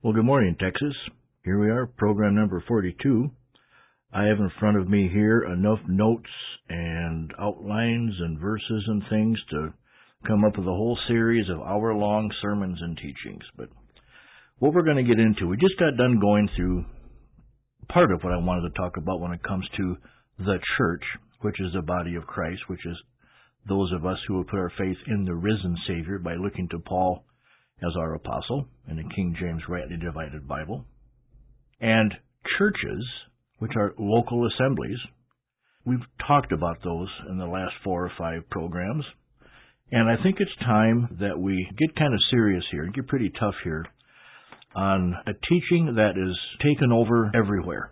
Well, good morning, Texas. Here we are, program number 42. I have in front of me here enough notes and outlines and verses and things to come up with a whole series of hour-long sermons and teachings. But what we're going to get into, we just got done going through part of what I wanted to talk about when it comes to the church, which is the body of Christ, which is those of us who will put our faith in the risen Savior by looking to Paul as our apostle in the King James rightly divided Bible. And churches, which are local assemblies, we've talked about those in the last 4 or 5 programs. And I think it's time that we get kind of serious here and get pretty tough here on a teaching that is taken over everywhere.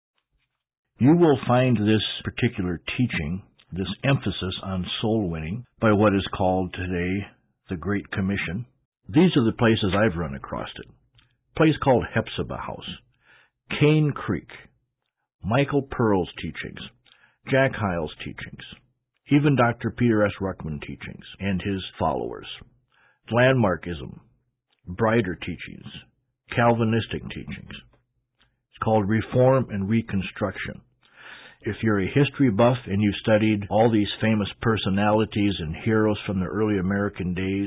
You will find this particular teaching, this emphasis on soul winning, by what is called today the Great Commission. These are the places I've run across it. A place called Hephzibah House, Cane Creek, Michael Pearl's teachings, Jack Hyles' teachings, even Dr. Peter S. Ruckman teachings and his followers, Landmarkism, Brighter teachings, Calvinistic teachings. It's called Reform and Reconstruction. If you're a history buff and you've studied all these famous personalities and heroes from the early American days,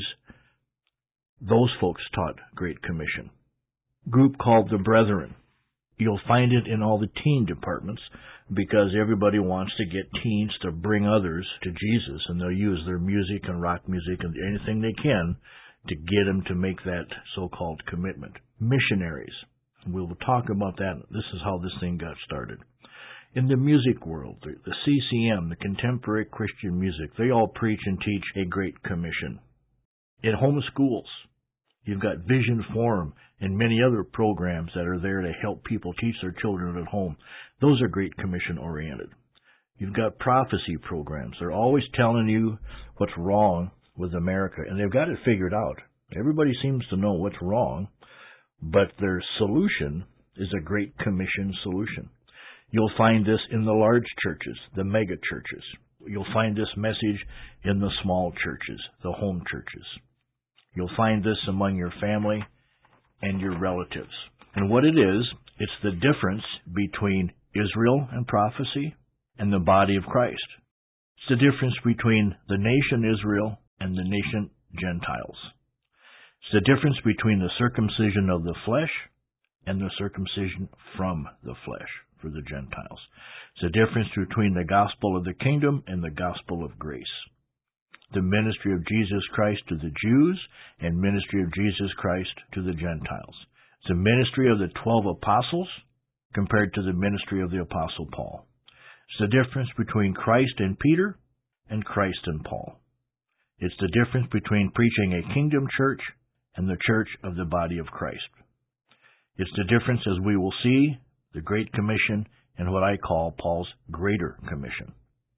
those folks taught Great Commission. Group called the Brethren. You'll find it in all the teen departments because everybody wants to get teens to bring others to Jesus, and they'll use their music and rock music and anything they can to get them to make that so-called commitment. Missionaries. We'll talk about that. This is how this thing got started. In the music world, the CCM, the Contemporary Christian Music, they all preach and teach a Great Commission. In home schools, you've got Vision Forum and many other programs that are there to help people teach their children at home. Those are Great Commission oriented. You've got prophecy programs. They're always telling you what's wrong with America, and they've got it figured out. Everybody seems to know what's wrong, but their solution is a Great Commission solution. You'll find this in the large churches, the mega churches. You'll find this message in the small churches, the home churches. You'll find this among your family and your relatives. And what it is, it's the difference between Israel and prophecy and the body of Christ. It's the difference between the nation Israel and the nation Gentiles. It's the difference between the circumcision of the flesh and the circumcision from the flesh for the Gentiles. It's the difference between the gospel of the kingdom and the gospel of grace. The ministry of Jesus Christ to the Jews and ministry of Jesus Christ to the Gentiles. It's the ministry of the 12 apostles compared to the ministry of the apostle Paul. It's the difference between Christ and Peter and Christ and Paul. It's the difference between preaching a kingdom church and the church of the body of Christ. It's the difference, as we will see, the Great Commission and what I call Paul's Greater Commission.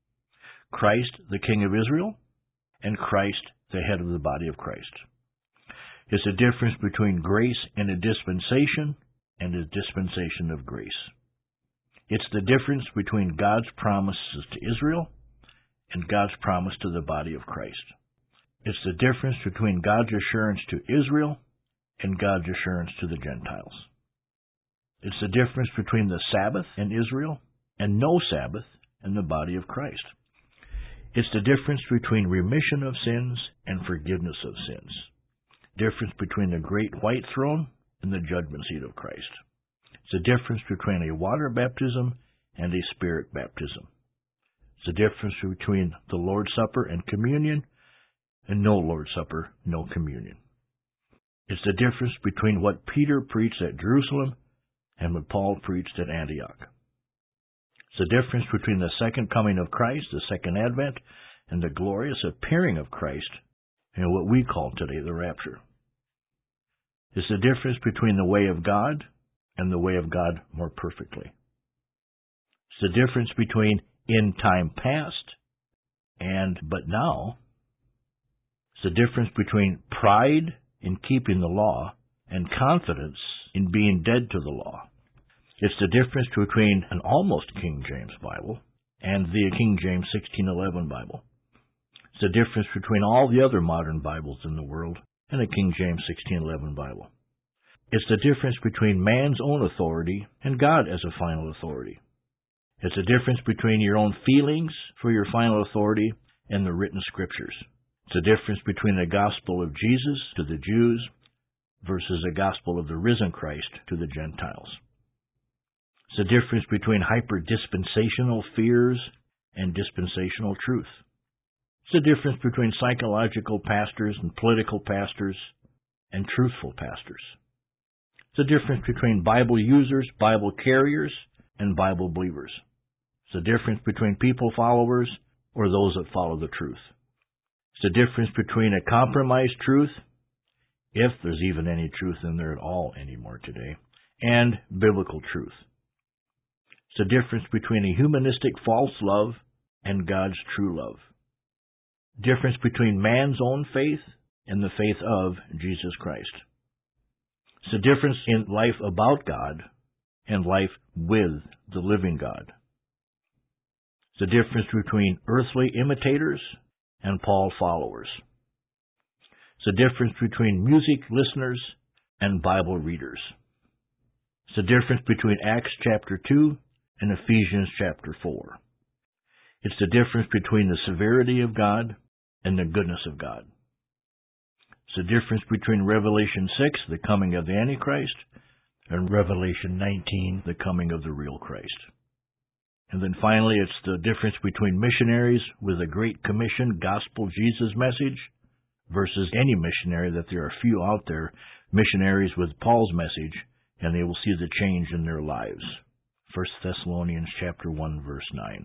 Christ, the King of Israel, and Christ, the head of the body of Christ. It's a difference between grace in a dispensation and a dispensation of grace. It's the difference between God's promises to Israel and God's promise to the body of Christ. It's the difference between God's assurance to Israel and God's assurance to the Gentiles. It's the difference between the Sabbath in Israel and no Sabbath in the body of Christ. It's the difference between remission of sins and forgiveness of sins. Difference between the great white throne and the judgment seat of Christ. It's the difference between a water baptism and a spirit baptism. It's the difference between the Lord's Supper and communion and no Lord's Supper, no communion. It's the difference between what Peter preached at Jerusalem and what Paul preached at Antioch. It's the difference between the second coming of Christ, the second advent, and the glorious appearing of Christ, and what we call today the rapture. It's the difference between the way of God and the way of God more perfectly. It's the difference between in time past and but now. It's the difference between pride in keeping the law and confidence in being dead to the law. It's the difference between an almost King James Bible and the King James 1611 Bible. It's the difference between all the other modern Bibles in the world and a King James 1611 Bible. It's the difference between man's own authority and God as a final authority. It's the difference between your own feelings for your final authority and the written Scriptures. It's the difference between the gospel of Jesus to the Jews versus the gospel of the risen Christ to the Gentiles. It's the difference between hyper-dispensational fears and dispensational truth. It's the difference between psychological pastors and political pastors and truthful pastors. It's the difference between Bible users, Bible carriers, and Bible believers. It's the difference between people followers or those that follow the truth. It's the difference between a compromised truth, if there's even any truth in there at all anymore today, and biblical truth. It's the difference between a humanistic false love and God's true love. Difference between man's own faith and the faith of Jesus Christ. It's the difference in life about God and life with the living God. It's the difference between earthly imitators and Paul followers. It's the difference between music listeners and Bible readers. It's the difference between Acts chapter 2 and Ephesians chapter 4. It's the difference between the severity of God and the goodness of God. It's the difference between Revelation 6, the coming of the Antichrist, and Revelation 19, the coming of the real Christ. And then finally, it's the difference between missionaries with a Great Commission, gospel Jesus message, versus any missionary, that there are few out there, missionaries with Paul's message, and they will see the change in their lives. 1 Thessalonians chapter 1, verse 9.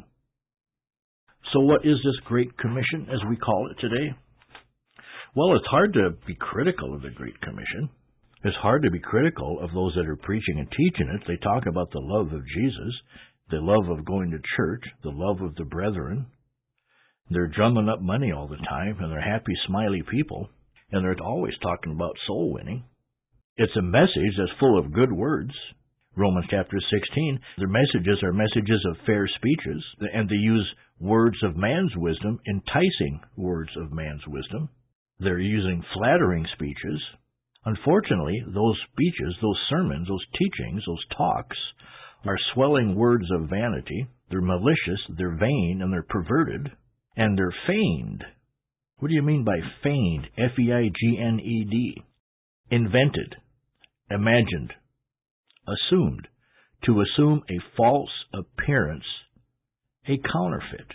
So what is this Great Commission, as we call it today? Well, it's hard to be critical of the Great Commission. It's hard to be critical of those that are preaching and teaching it. They talk about the love of Jesus, the love of going to church, the love of the brethren. They're drumming up money all the time, and they're happy, smiley people, and they're always talking about soul winning. It's a message that's full of good words. Romans chapter 16, their messages are messages of fair speeches, and they use words of man's wisdom, enticing words of man's wisdom. They're using flattering speeches. Unfortunately, those speeches, those sermons, those teachings, those talks are swelling words of vanity. They're malicious, they're vain, and they're perverted, and they're feigned. What do you mean by feigned? F-E-I-G-N-E-D. Invented, imagined, assumed. To assume a false appearance, a counterfeit.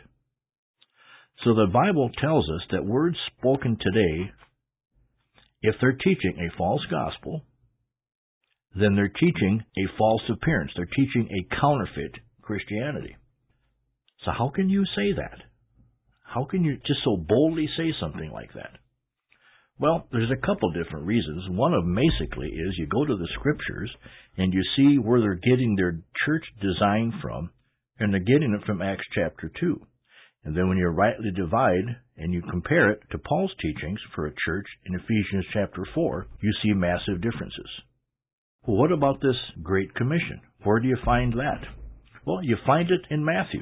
So the Bible tells us that words spoken today, if they're teaching a false gospel, then they're teaching a false appearance. They're teaching a counterfeit Christianity. So how can you say that? How can you just so boldly say something like that? Well, there's a couple different reasons. One of them basically is you go to the Scriptures and you see where they're getting their church design from, and they're getting it from Acts chapter 2. And then when you rightly divide and you compare it to Paul's teachings for a church in Ephesians chapter 4, you see massive differences. Well, what about this Great Commission? Where do you find that? Well, you find it in Matthew.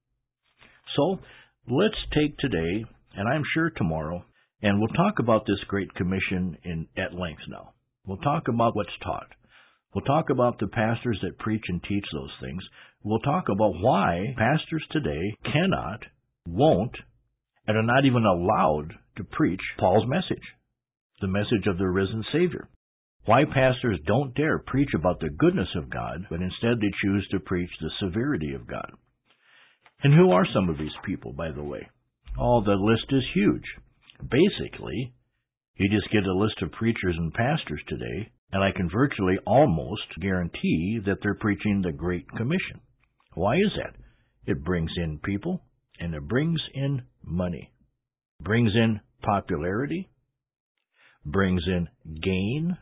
So, let's take today, and I'm sure tomorrow, and we'll talk about this Great Commission at length now. We'll talk about what's taught. We'll talk about the pastors that preach and teach those things. We'll talk about why pastors today cannot, won't, and are not even allowed to preach Paul's message, the message of the risen Savior. Why pastors don't dare preach about the goodness of God, but instead they choose to preach the severity of God. And who are some of these people, by the way? Oh, the list is huge. Basically, you just get a list of preachers and pastors today, and I can virtually almost guarantee that they're preaching the Great Commission. Why is that? It brings in people, and it brings in money. Brings in popularity, brings in gain,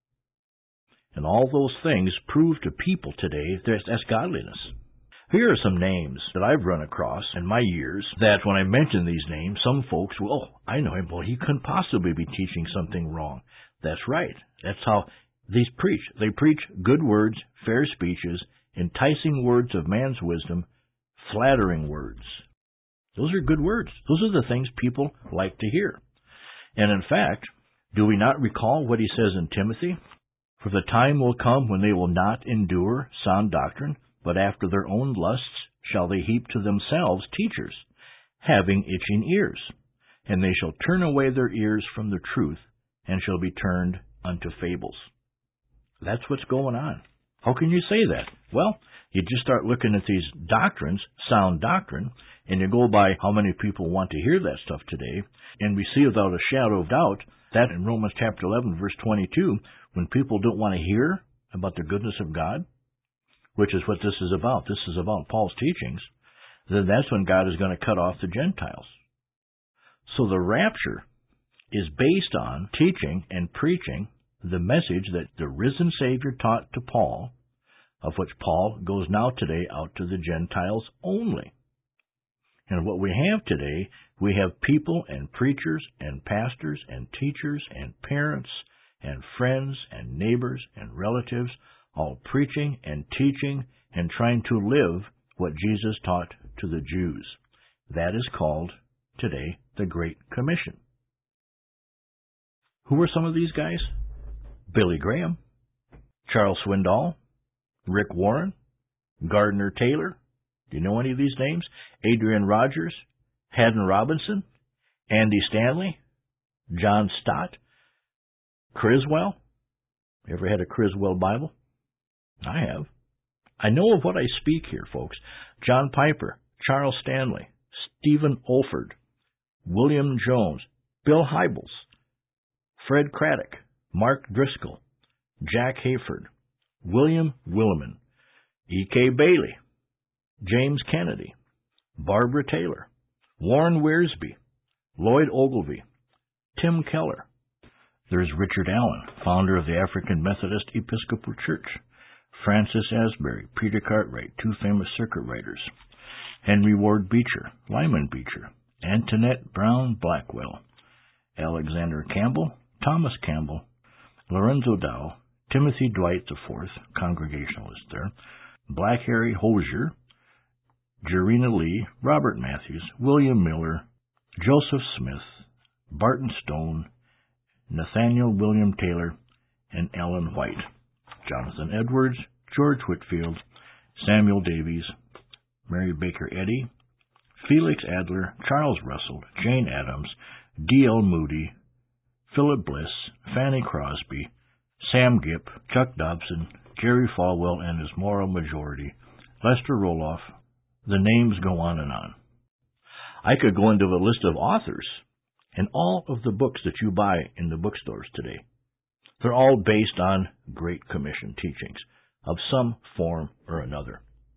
and all those things prove to people today that's godliness. Here are some names that I've run across in my years that when I mention these names, some folks will, oh, I know him, well, he couldn't possibly be teaching something wrong. That's right. That's how these preach. They preach good words, fair speeches, enticing words of man's wisdom, flattering words. Those are good words. Those are the things people like to hear. And in fact, do we not recall what he says in Timothy? For the time will come when they will not endure sound doctrine, but after their own lusts shall they heap to themselves teachers, having itching ears. And they shall turn away their ears from the truth, and shall be turned unto fables. That's what's going on. How can you say that? Well, you just start looking at these doctrines, sound doctrine, and you go by how many people want to hear that stuff today, and we see without a shadow of doubt that in Romans chapter 11, verse 22, when people don't want to hear about the goodness of God, which is what this is about. This is about Paul's teachings. Then that's when God is going to cut off the Gentiles. So the rapture is based on teaching and preaching the message that the risen Savior taught to Paul, of which Paul goes now today out to the Gentiles only. And what we have today, we have people and preachers and pastors and teachers and parents and friends and neighbors and relatives all preaching and teaching and trying to live what Jesus taught to the Jews. That is called today the Great Commission. Who were some of these guys? Billy Graham, Charles Swindoll, Rick Warren, Gardner Taylor. Do you know any of these names? Adrian Rogers, Haddon Robinson, Andy Stanley, John Stott, Criswell. You ever had a Criswell Bible? I have. I know of what I speak here, folks. John Piper, Charles Stanley, Stephen Olford, William Jones, Bill Hybels, Fred Craddock, Mark Driscoll, Jack Hayford, William Williman, E.K. Bailey, James Kennedy, Barbara Taylor, Warren Wiersbe, Lloyd Ogilvie, Tim Keller. There's Richard Allen, founder of the African Methodist Episcopal Church, Francis Asbury, Peter Cartwright, two famous circuit riders, Henry Ward Beecher, Lyman Beecher, Antoinette Brown Blackwell, Alexander Campbell, Thomas Campbell, Lorenzo Dow, Timothy Dwight IV, Congregationalist there, Black Harry Hosier, Jerena Lee, Robert Matthews, William Miller, Joseph Smith, Barton Stone, Nathaniel William Taylor, and Ellen White, Jonathan Edwards, George Whitfield, Samuel Davies, Mary Baker Eddy, Felix Adler, Charles Russell, Jane Addams, D.L. Moody, Philip Bliss, Fanny Crosby, Sam Gipp, Chuck Dobson, Jerry Falwell and his moral majority, Lester Roloff. The names go on and on. I could go into a list of authors and all of the books that you buy in the bookstores today. They're all based on Great Commission teachings of some form or another.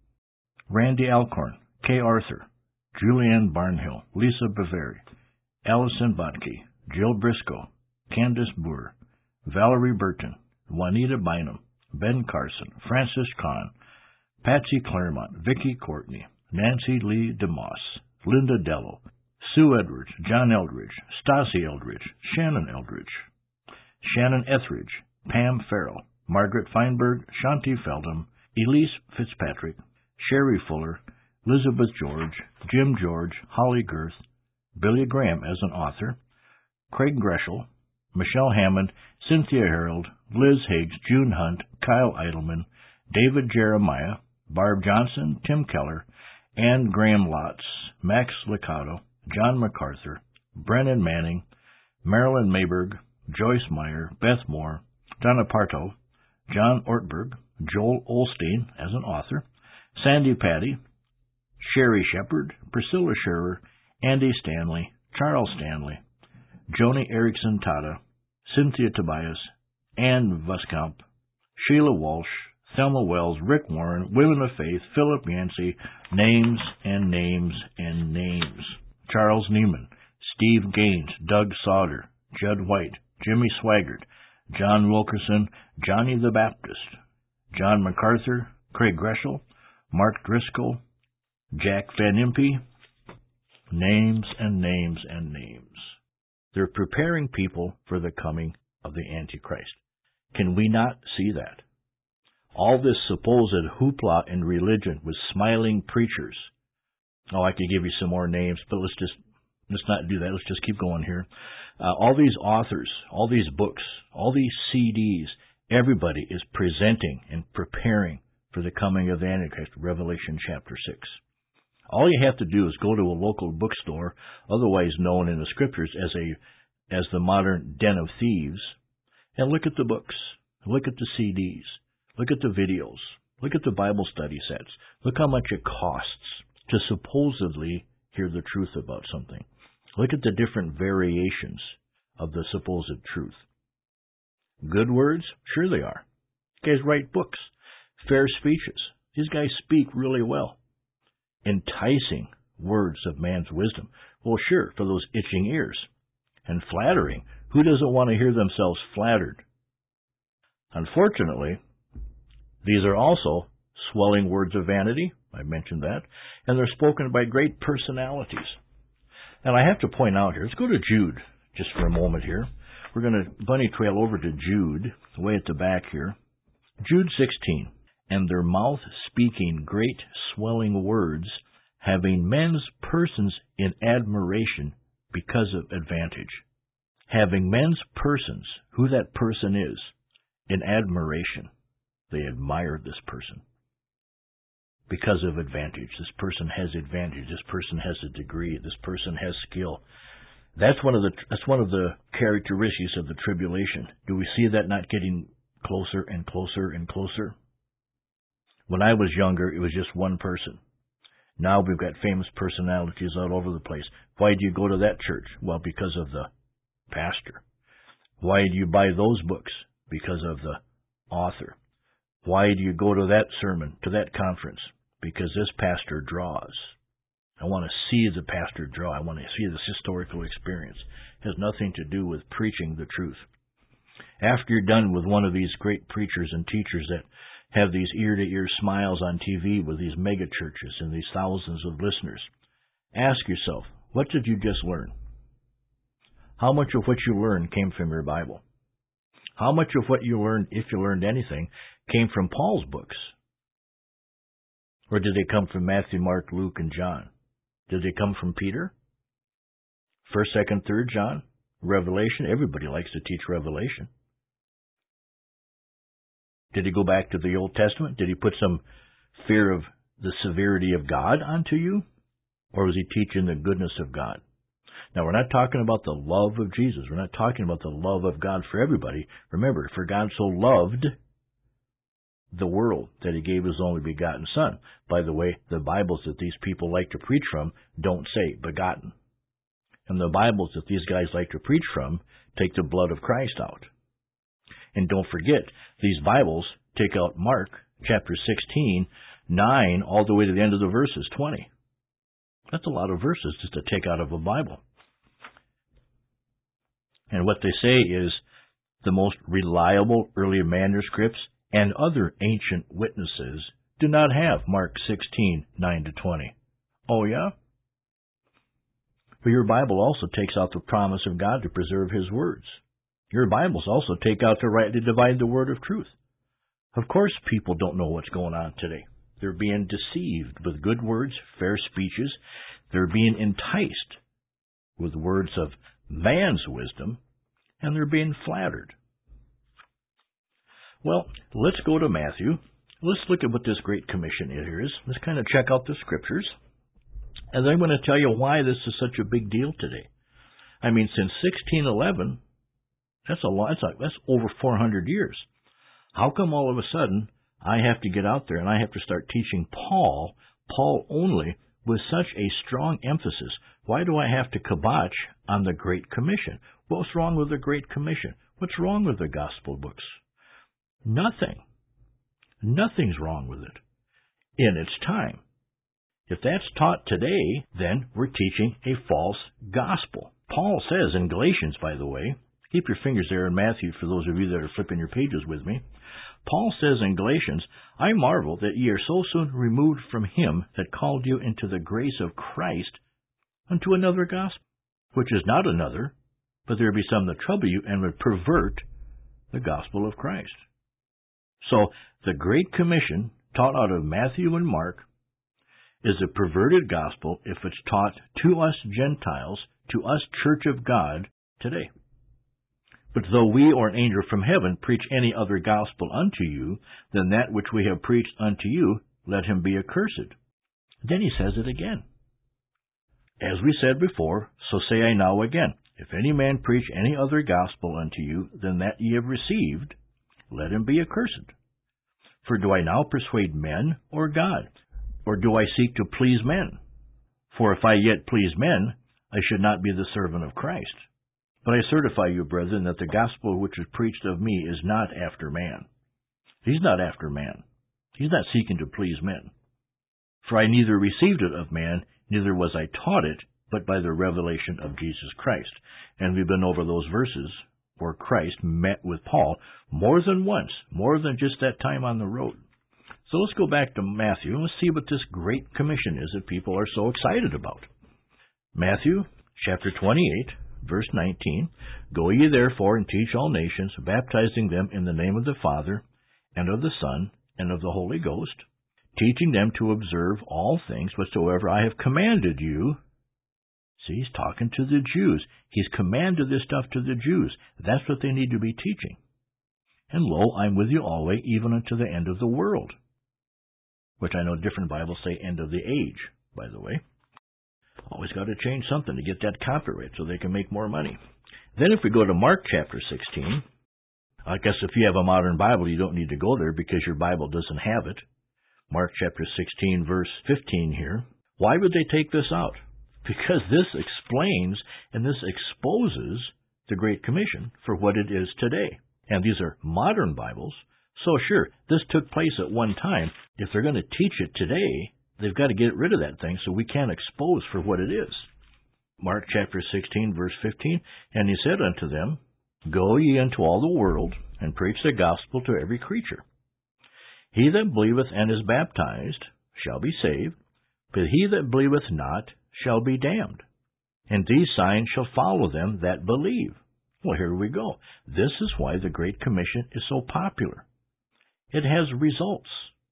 Randy Alcorn, Kay Arthur, Julianne Barnhill, Lisa Bavary, Allison Botke, Jill Briscoe, Candace Boer, Valerie Burton, Juanita Bynum, Ben Carson, Francis Kahn, Patsy Claremont, Vicki Courtney, Nancy Lee DeMoss, Linda Dello, Sue Edwards, John Eldridge, Stasi Eldridge, Shannon Eldridge, Shannon Etheridge, Pam Farrell, Margaret Feinberg, Shanti Feldham, Elise Fitzpatrick, Sherry Fuller, Elizabeth George, Jim George, Holly Girth, Billy Graham as an author, Craig Greschel, Michelle Hammond, Cynthia Harold, Liz Higgs, June Hunt, Kyle Eidelman, David Jeremiah, Barb Johnson, Tim Keller, Ann Graham Lotz, Max Licato, John MacArthur, Brennan Manning, Marilyn Mayberg, Joyce Meyer, Beth Moore, Donna Parto, John Ortberg, Joel Olstein as an author, Sandy Patty, Sherry Shepard, Priscilla Scherer, Andy Stanley, Charles Stanley, Joni Erickson Tada, Cynthia Tobias, Ann Voskamp, Sheila Walsh, Thelma Wells, Rick Warren, Women of Faith, Philip Yancey, names and names and names. Charles Neiman, Steve Gaines, Doug Sauter, Judd White, Jimmy Swaggart, John Wilkerson, Johnny the Baptist, John MacArthur, Craig Greschel, Mark Driscoll, Jack Van Impe, names and names and names. They're preparing people for the coming of the Antichrist. Can we not see that? All this supposed hoopla in religion with smiling preachers. Oh, I could give you some more names, but let's not do that. Let's just keep going here. All these authors, all these books, all these CDs, Everybody is presenting and preparing for the coming of the Antichrist, Revelation chapter 6. All you have to do is go to a local bookstore, otherwise known in the Scriptures as the modern den of thieves, and look at the books, look at the CDs, look at the videos, look at the Bible study sets, look how much it costs to supposedly hear the truth about something. Look at the different variations of the supposed truth. Good words? Sure they are. Guys write books, fair speeches. These guys speak really well. Enticing words of man's wisdom. Well, sure, for those itching ears. And flattering. Who doesn't want to hear themselves flattered? Unfortunately, these are also swelling words of vanity. I mentioned that. And they're spoken by great personalities. And I have to point out here, let's go to Jude just for a moment here. We're going to bunny trail over to Jude, way at the back here. Jude 16. And their mouth speaking great swelling words, having men's persons in admiration because of advantage. Having men's persons, who that person is, in admiration. They admire this person because of advantage. This person has advantage. This person has a degree. This person has skill. That's one of the characteristics of the tribulation. Do we see that not getting closer and closer and closer? When I was younger, it was just one person. Now we've got famous personalities all over the place. Why do you go to that church? Well, because of the pastor. Why do you buy those books? Because of the author. Why do you go to that sermon, to that conference? Because this pastor draws. I want to see the pastor draw. I want to see this historical experience. It has nothing to do with preaching the truth. After you're done with one of these great preachers and teachers that have these ear-to-ear smiles on TV with these mega churches and these thousands of listeners, ask yourself, what did you just learn? How much of what you learned came from your Bible? How much of what you learned, if you learned anything, came from Paul's books? Or did they come from Matthew, Mark, Luke, and John? Did they come from Peter? 1st, 2nd, 3rd John? Revelation? Everybody likes to teach Revelation. Did he go back to the Old Testament? Did he put some fear of the severity of God onto you? Or was he teaching the goodness of God? Now, we're not talking about the love of Jesus. We're not talking about the love of God for everybody. Remember, for God so loved the world that he gave his only begotten Son. By the way, the Bibles that these people like to preach from don't say begotten. And the Bibles that these guys like to preach from take the blood of Christ out. And don't forget, these Bibles take out Mark chapter 16, 9, all the way to the end of the verses, 20. That's a lot of verses just to take out of a Bible. And what they say is the most reliable early manuscripts and other ancient witnesses do not have Mark 16, 9 to 20. Oh, yeah? But your Bible also takes out the promise of God to preserve his words. Your Bibles also take out to rightly divide the word of truth. Of course, people don't know what's going on today. They're being deceived with good words, fair speeches. They're being enticed with words of man's wisdom, and they're being flattered. Well, let's go to Matthew. Let's look at what this Great Commission here is. Let's kind of check out the Scriptures. And then I'm going to tell you why this is such a big deal today. I mean, since 1611, that's a lot. That's over 400 years. How come all of a sudden I have to get out there and I have to start teaching Paul only, with such a strong emphasis? Why do I have to kibotch on the Great Commission? What's wrong with the Great Commission? What's wrong with the Gospel books? Nothing. Nothing's wrong with it in its time. If that's taught today, then we're teaching a false gospel. Paul says in Galatians, by the way, keep your fingers there in Matthew for those of you that are flipping your pages with me. Paul says in Galatians, I marvel that ye are so soon removed from him that called you into the grace of Christ unto another gospel, which is not another, but there be some that trouble you and would pervert the gospel of Christ. So the Great Commission, taught out of Matthew and Mark, is a perverted gospel if it's taught to us Gentiles, to us Church of God today. But though we or an angel from heaven preach any other gospel unto you than that which we have preached unto you, let him be accursed. Then he says it again. As we said before, so say I now again, if any man preach any other gospel unto you than that ye have received, let him be accursed. For do I now persuade men or God? Or do I seek to please men? For if I yet please men, I should not be the servant of Christ. But I certify you, brethren, that the gospel which is preached of me is not after man. He's not after man. He's not seeking to please men. For I neither received it of man, neither was I taught it, but by the revelation of Jesus Christ. And we've been over those verses where Christ met with Paul more than once, more than just that time on the road. So let's go back to Matthew and let's see what this great commission is that people are so excited about. Matthew chapter 28, verse 19, Go ye therefore and teach all nations, baptizing them in the name of the Father, and of the Son, and of the Holy Ghost, teaching them to observe all things whatsoever I have commanded you. See, he's talking to the Jews. He's commanded this stuff to the Jews. That's what they need to be teaching. And lo, I'm with you always, even unto the end of the world. Which I know different Bibles say end of the age, by the way. Always got to change something to get that copyright so they can make more money. Then if we go to Mark chapter 16, I guess if you have a modern Bible, you don't need to go there because your Bible doesn't have it. Mark chapter 16, verse 15 here. Why would they take this out? Because this explains and this exposes the Great Commission for what it is today. And these are modern Bibles. So sure, this took place at one time. If they're going to teach it today, they've got to get rid of that thing so we can't expose for what it is. Mark chapter 16, verse 15, And he said unto them, Go ye into all the world, and preach the gospel to every creature. He that believeth and is baptized shall be saved, but he that believeth not shall be damned. And these signs shall follow them that believe. Well, here we go. This is why the Great Commission is so popular. It has results.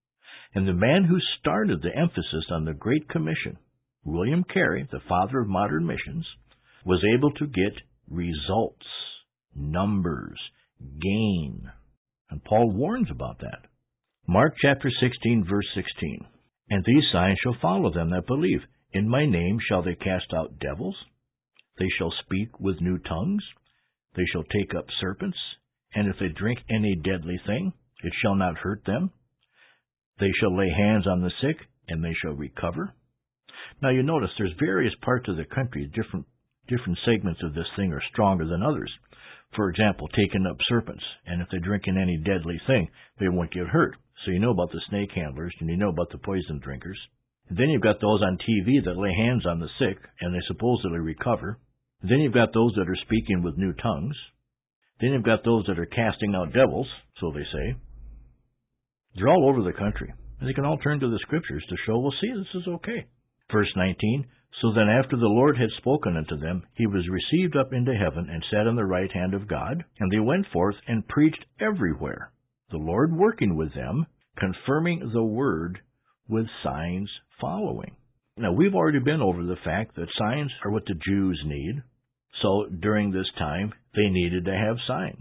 And the man who started the emphasis on the Great Commission, William Carey, the father of modern missions, was able to get results, numbers, gain. And Paul warns about that. Mark chapter 16, verse 16. And these signs shall follow them that believe. In my name shall they cast out devils. They shall speak with new tongues. They shall take up serpents. And if they drink any deadly thing, it shall not hurt them. They shall lay hands on the sick, and they shall recover. Now you notice there's various parts of the country, different segments of this thing are stronger than others. For example, taking up serpents, and if they drink in any deadly thing, they won't get hurt. So you know about the snake handlers, and you know about the poison drinkers. And then you've got those on TV that lay hands on the sick, and they supposedly recover. And then you've got those that are speaking with new tongues. Then you've got those that are casting out devils, so they say. They're all over the country. And they can all turn to the Scriptures to show, well, see, this is okay. Verse 19, So then after the Lord had spoken unto them, he was received up into heaven and sat on the right hand of God. And they went forth and preached everywhere, the Lord working with them, confirming the word with signs following. Now, we've already been over the fact that signs are what the Jews need. So during this time, they needed to have signs.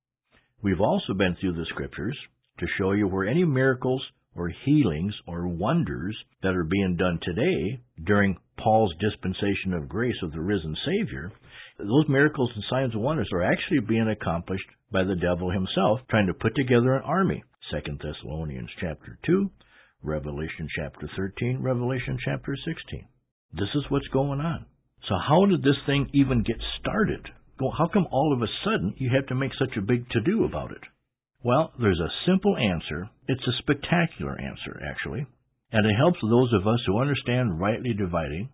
We've also been through the Scriptures to show you where any miracles or healings or wonders that are being done today during Paul's dispensation of grace of the risen Savior, those miracles and signs and wonders are actually being accomplished by the devil himself, trying to put together an army. 2 Thessalonians chapter 2, Revelation chapter 13, Revelation chapter 16. This is what's going on. So how did this thing even get started? How come all of a sudden you have to make such a big to-do about it? Well, there's a simple answer. It's a spectacular answer, actually. And it helps those of us who understand rightly dividing.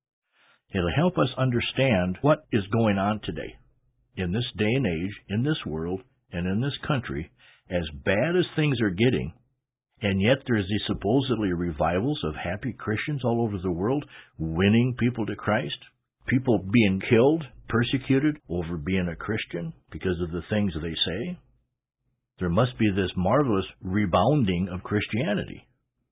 It'll help us understand what is going on today. In this day and age, in this world, and in this country, as bad as things are getting, and yet there's these supposedly revivals of happy Christians all over the world, winning people to Christ, people being killed, persecuted over being a Christian because of the things they say. There must be this marvelous rebounding of Christianity.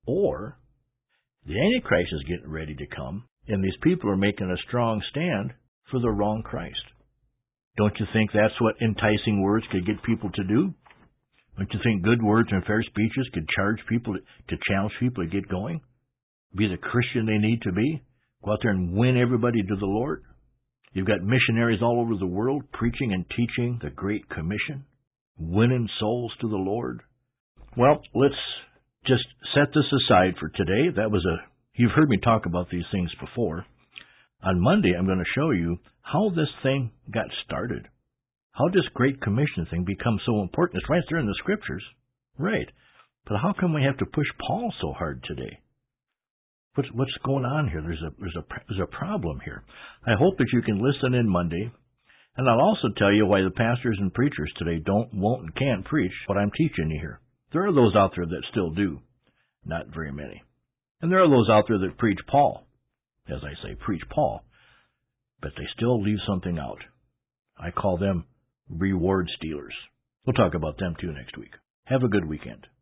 Or the Antichrist is getting ready to come, and these people are making a strong stand for the wrong Christ. Don't you think that's what enticing words could get people to do? Don't you think good words and fair speeches could charge people to challenge people to get going? Be the Christian they need to be? Go out there and win everybody to the Lord? You've got missionaries all over the world preaching and teaching the Great Commission, winning souls to the Lord. Well, let's just set this aside for today. You've heard me talk about these things before. On Monday, I'm going to show you how this thing got started. How this Great Commission thing becomes so important. It's right there in the Scriptures. Right. But how come we have to push Paul so hard today? What's going on here? There's a problem here. I hope that you can listen in Monday, and I'll also tell you why the pastors and preachers today won't, and can't preach what I'm teaching you here. There are those out there that still do, not very many. And there are those out there that preach Paul. As I say, preach Paul, but they still leave something out. I call them reward stealers. We'll talk about them too next week. Have a good weekend.